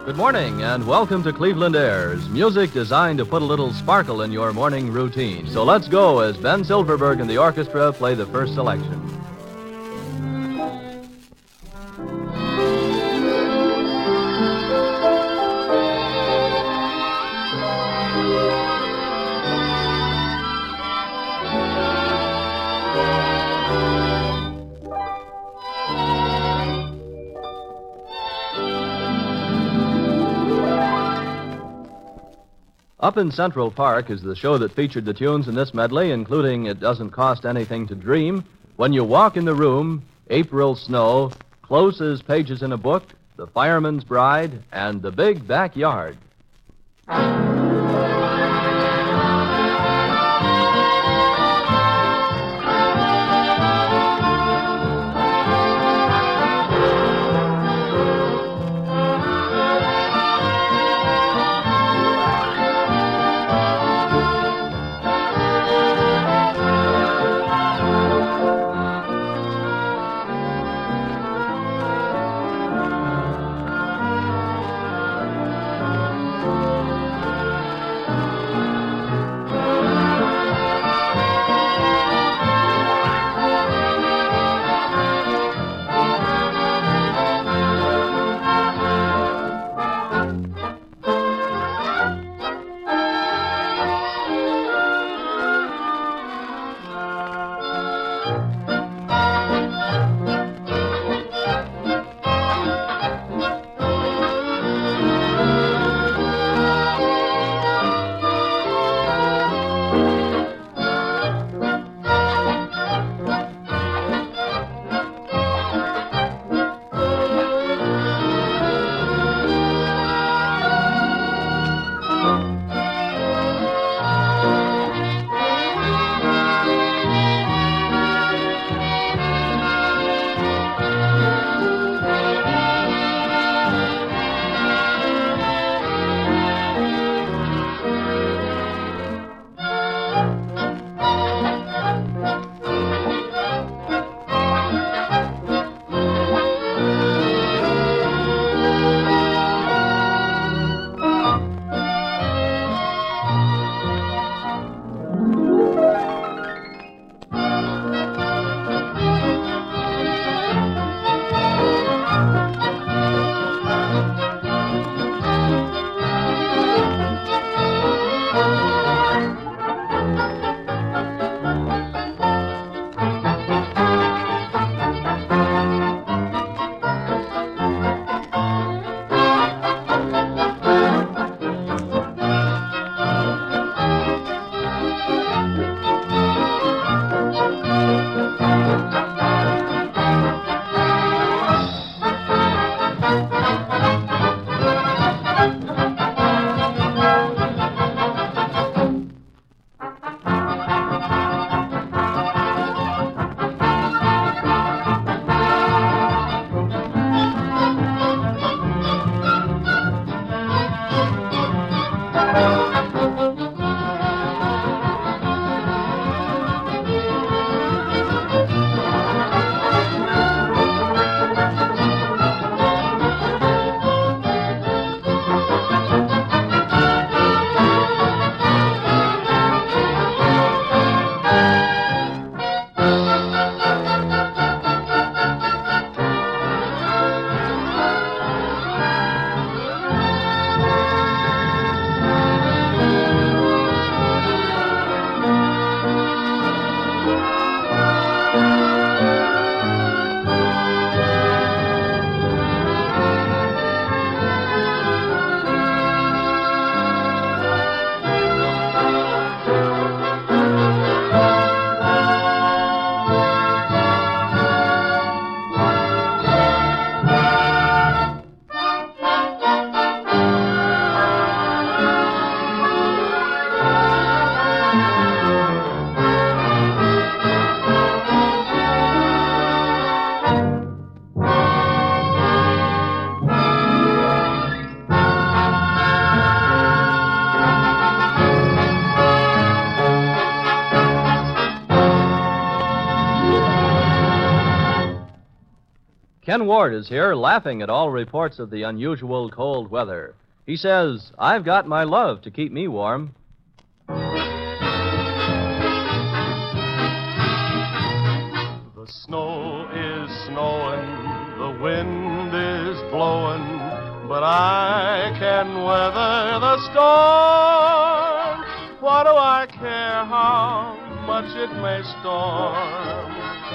Good morning, and welcome to Cleveland Airs, music designed to put a little sparkle in your morning routine. So let's go as Ben Silverberg and the orchestra play the first selection. Up in Central Park is the show that featured the tunes in this medley, including It Doesn't Cost Anything to Dream, When You Walk in the Room, April Snow, Close as Pages in a Book, The Fireman's Bride, and The Big Backyard. Ken Ward is here laughing at all reports of the unusual cold weather. He says, I've got my love to keep me warm. The snow is snowing, the wind is blowing, but I can weather the storm. What do I care how much it may storm?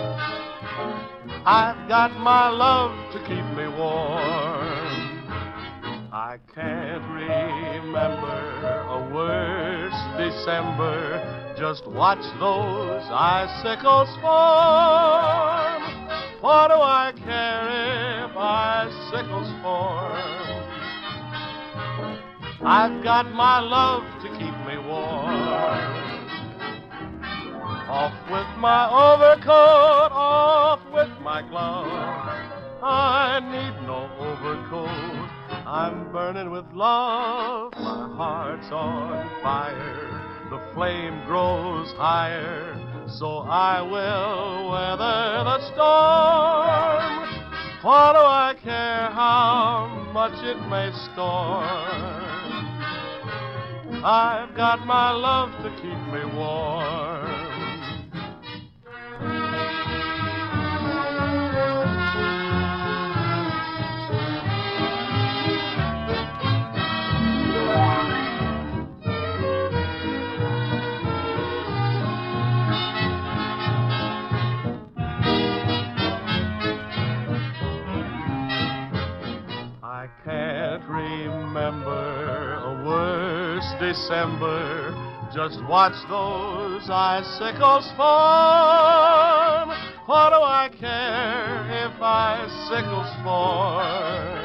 I've got my love to keep me warm. I can't remember a worse December. Just watch those icicles form. What do I care if icicles form? I've got my love to keep me warm. Off with my overcoat, off with my gloves. I need no overcoat, I'm burning with love. My heart's on fire, the flame grows higher, so I will weather the storm. What do I care how much it may storm? I've got my love to keep me warm. I can't remember a worse December. Just watch those icicles form. What do I care if icicles form?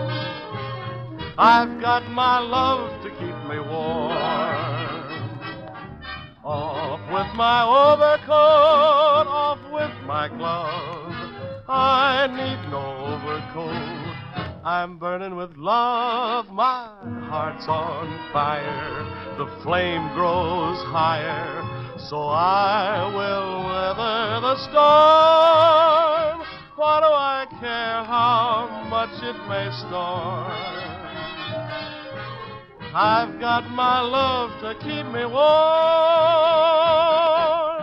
I've got my love to keep me warm. Off with my overcoat, off with my gloves. I need no overcoat, I'm burning with love, my heart's on fire, the flame grows higher, so I will weather the storm. What do I care how much it may storm? I've got my love to keep me warm.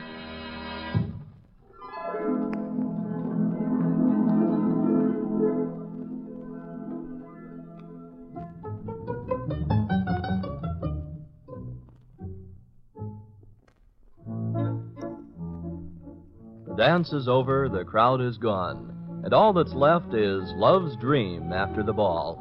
The dance is over, the crowd is gone, and all that's left is love's dream after the ball.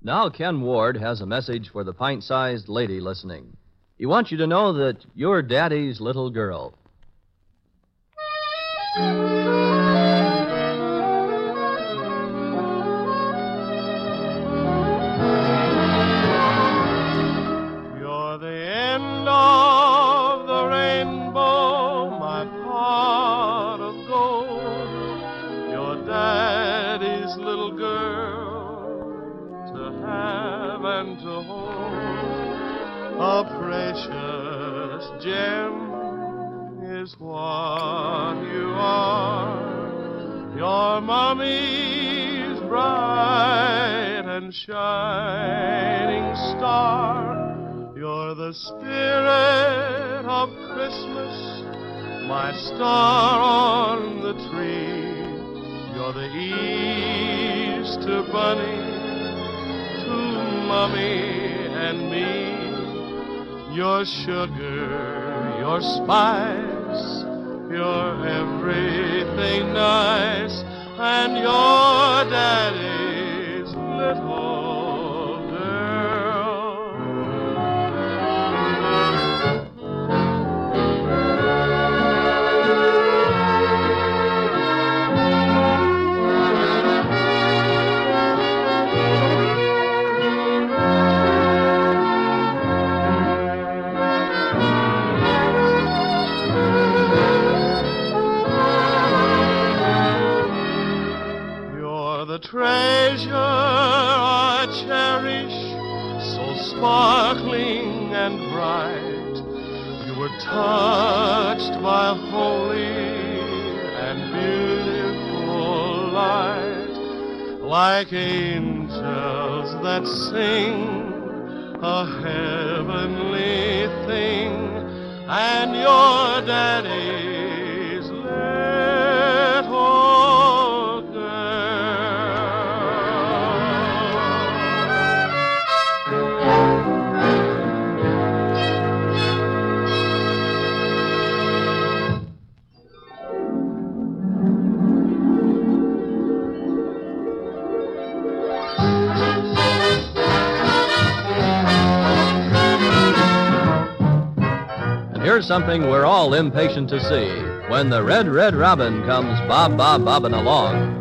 Now, Ken Ward has a message for the pint-sized lady listening. He wants you to know that you're Daddy's little girl. You're the end of the rainbow, my pot of gold. You're Daddy's little girl to have and to hold. A precious gem is what you are. Your mommy's bright and shining star. You're the spirit of Christmas, my star on the tree. You're the Easter bunny to Mommy and me. Your sugar, your spice, your everything nice, and your Daddy's little girl. The treasure I cherish, so sparkling and bright. You were touched by holy and beautiful light, like angels that sing a heavenly thing, and your Daddy's little Here's something we're all impatient to see. When the red, red robin comes bobbing along.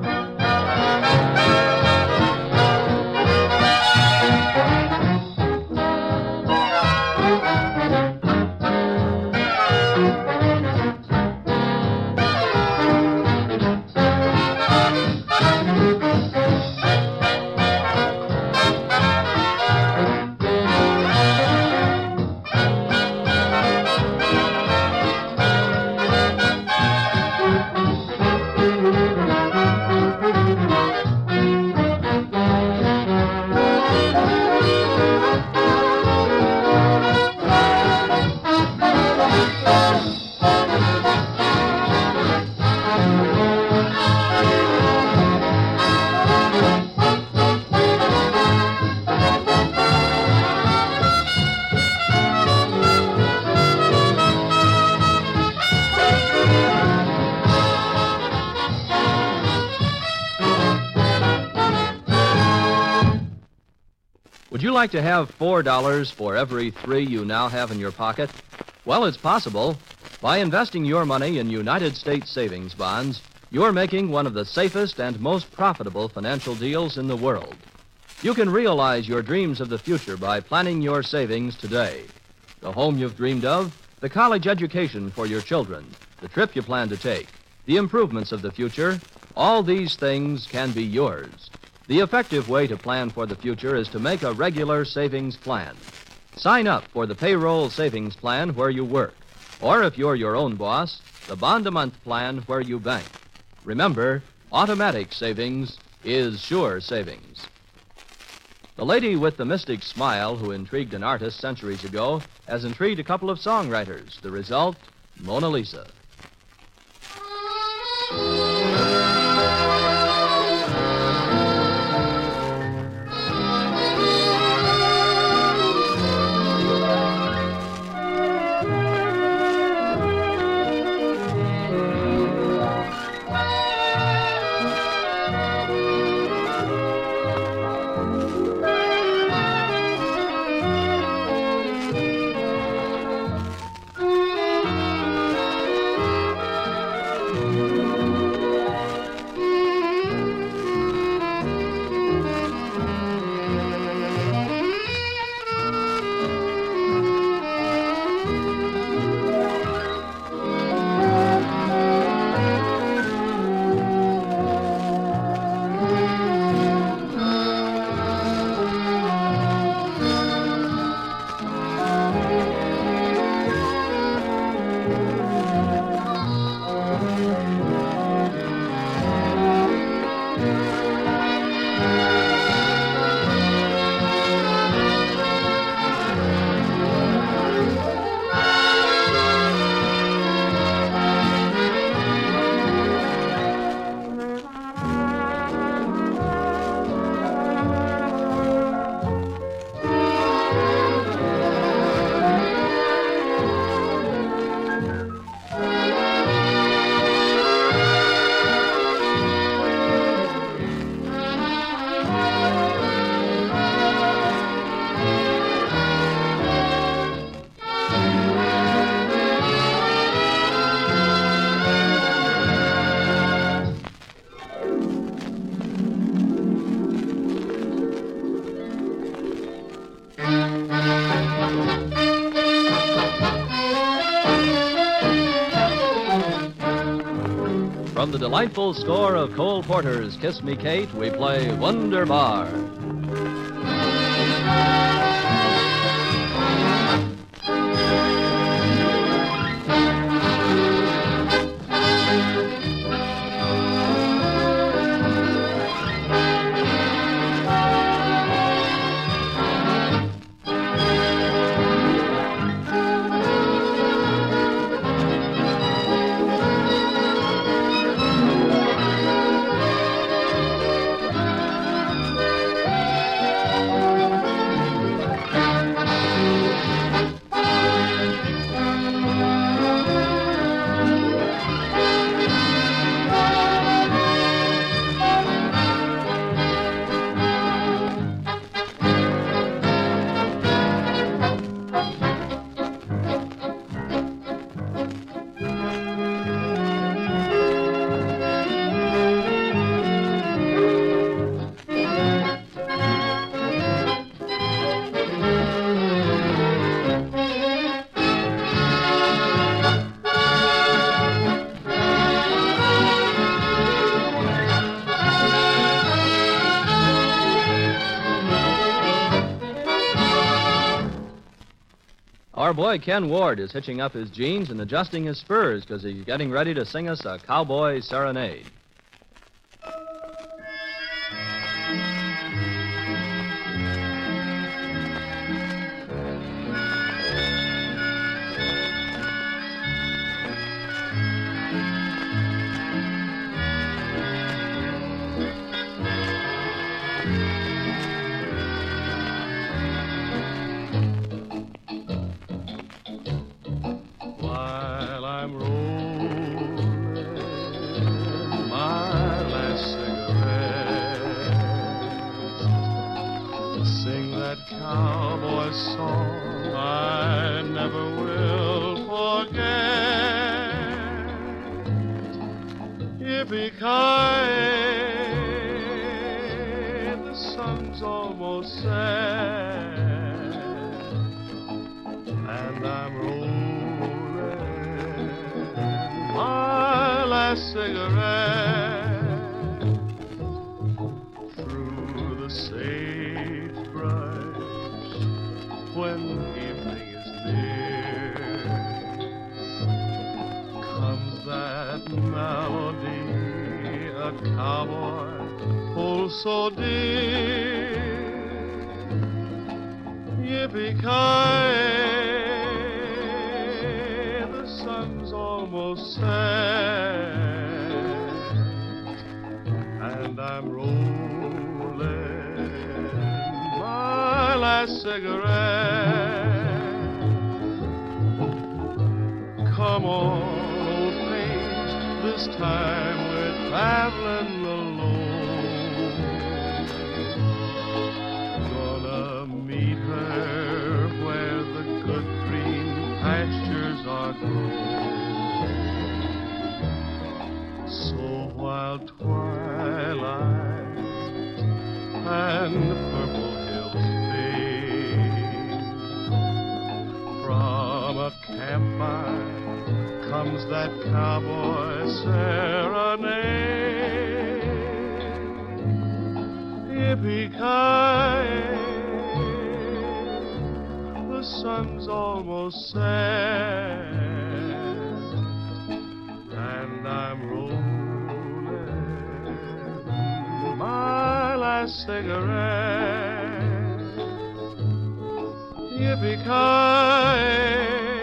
Would you like to have $4 for every 3 you now have in your pocket? Well, it's possible. By investing your money in United States savings bonds, you're making one of the safest and most profitable financial deals in the world. You can realize your dreams of the future by planning your savings today. The home you've dreamed of, the college education for your children, the trip you plan to take, the improvements of the future, all these things can be yours. The effective way to plan for the future is to make a regular savings plan. Sign up for the payroll savings plan where you work, or if you're your own boss, the bond-a-month plan where you bank. Remember, automatic savings is sure savings. The lady with the mystic smile who intrigued an artist centuries ago has intrigued a couple of songwriters. The result, Mona Lisa. the delightful score of Cole Porter's Kiss Me Kate, we play Wunderbar. Our boy Ken Ward is hitching up his jeans and adjusting his spurs because he's getting ready to sing us a cowboy serenade. While I'm rolling my last cigarette, sing that cowboy song I never will forget. Yippee-ki-yay, the sun's almost set, and I'm rolling my last cigarette through the sagebrush when evening is near. Comes that melody, a cowboy holds so dear. Yippee-ki-yay, the sun's almost set, and I'm rolling my last cigarette. Come on, old page, this time we're traveling alone. Gonna meet her where the good green pastures are grown. So while twilight and purple hills fade, from a campfire comes that cowboy serenade. Yippee-ki-yay, the sun's almost set, and I'm rolling my last cigarette. Yippee-ki-yay,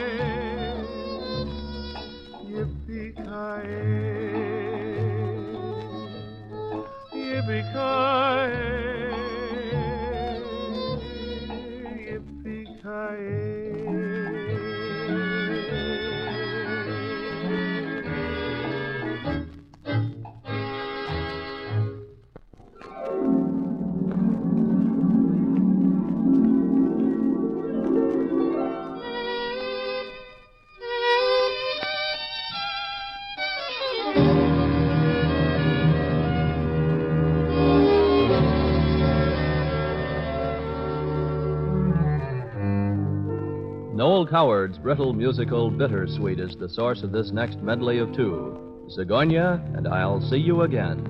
yippee-ki-yay, yippee-ki-yay, yippee-ki-yay. Noel Coward's brittle musical Bittersweet is the source of this next medley of two. Sigonia, and I'll see you again.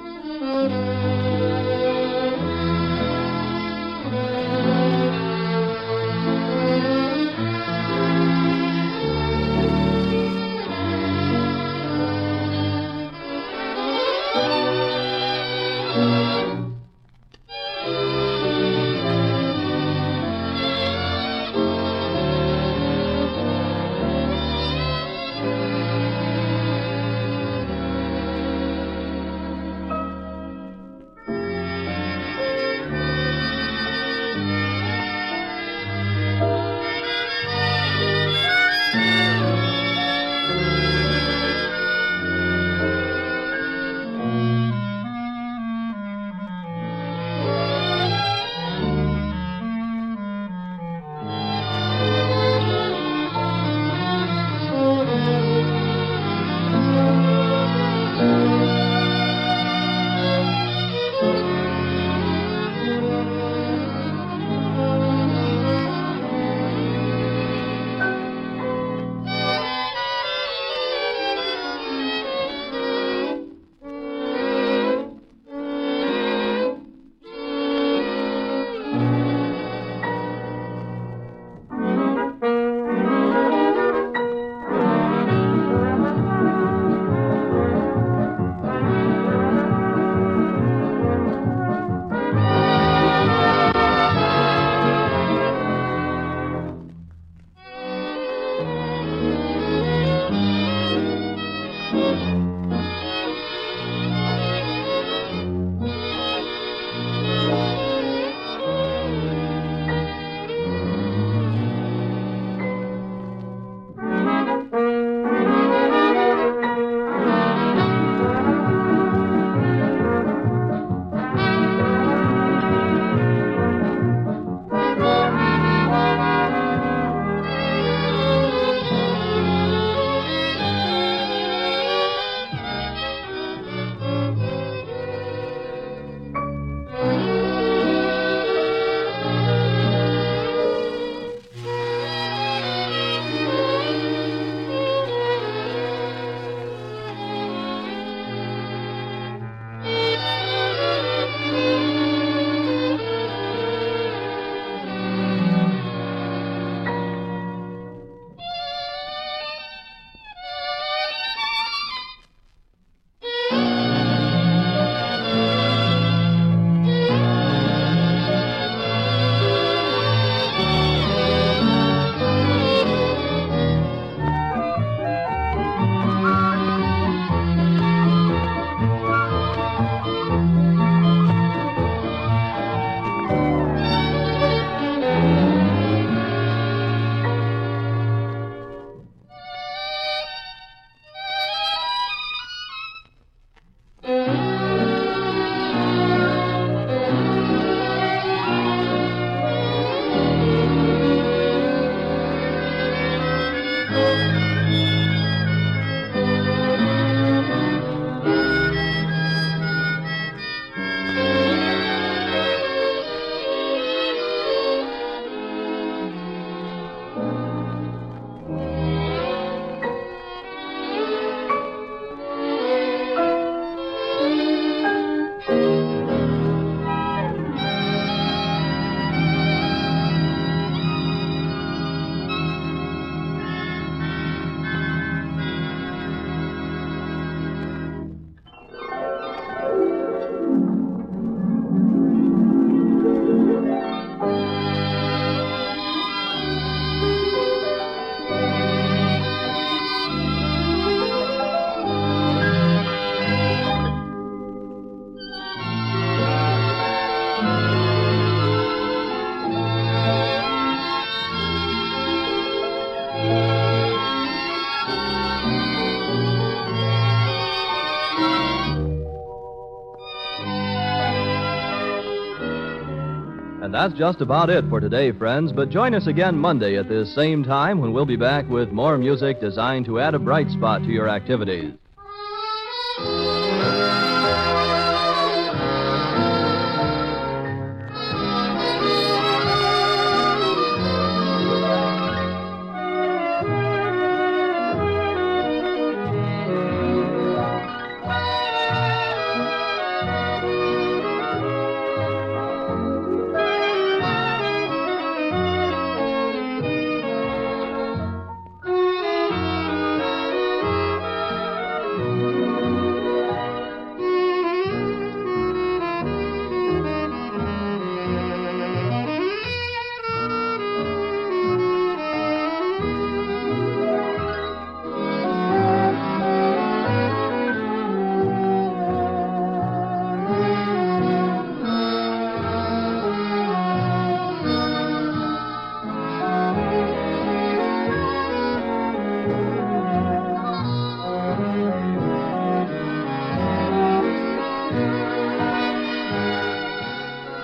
And that's just about it for today, friends. But join us again Monday at this same time when we'll be back with more music designed to add a bright spot to your activities.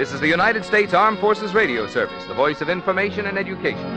This is the United States Armed Forces Radio Service, the voice of information and education.